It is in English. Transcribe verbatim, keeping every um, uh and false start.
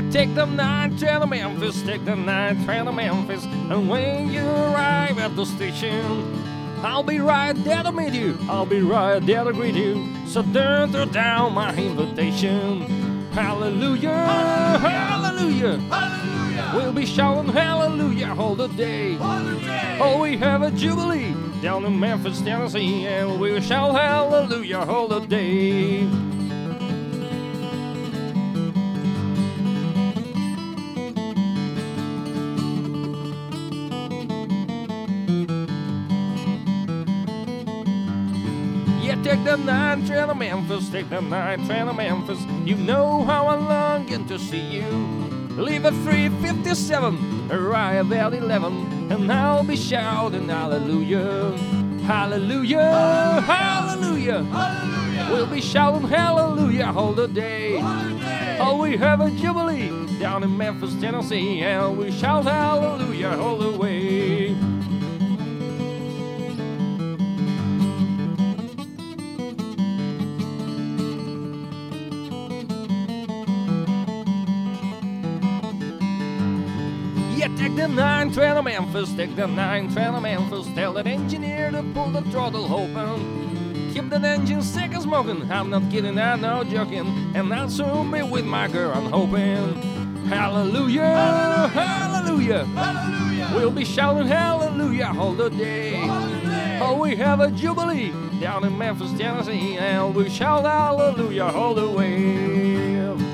take the nine train to Memphis, take the nine train to Memphis, and when you arrive at the station, I'll be right there to meet you, I'll be right there to greet you. So don't throw down my invitation. Hallelujah, hallelujah, hallelujah. We'll be shouting hallelujah all the day. Oh, we have a jubilee down in Memphis, Tennessee, and we'll shout hallelujah all the day. Take the nine train to Memphis, take the nine train to Memphis. You know how I'm longing to see you. Leave at three fifty-seven, arrive at eleven, and I'll be shouting hallelujah, hallelujah, hallelujah, hallelujah. We'll be shouting hallelujah all the day. Oh, we have a jubilee down in Memphis, Tennessee, and we shout hallelujah all the way. Yeah, take the nine train to Memphis, take the nine train to Memphis. Tell that engineer to pull the throttle open. Keep that engine sick and smoking, I'm not kidding, I'm not joking. And I'll soon be with my girl, I'm hoping. Hallelujah, hallelujah, hallelujah. We'll be shouting hallelujah all the day. Oh, we have a jubilee down in Memphis, Tennessee, and we shout hallelujah all the way.